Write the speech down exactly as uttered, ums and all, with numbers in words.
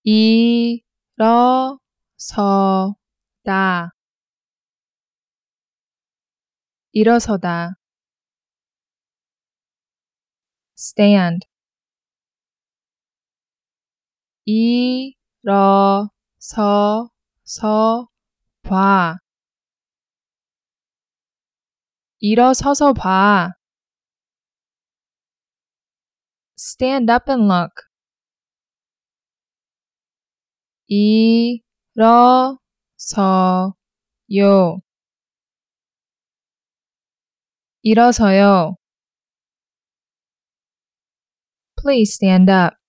일어서다 일어서다 stand 일어서서 봐 일어서서 봐 stand up and look 일어서요 일어서요 Please stand up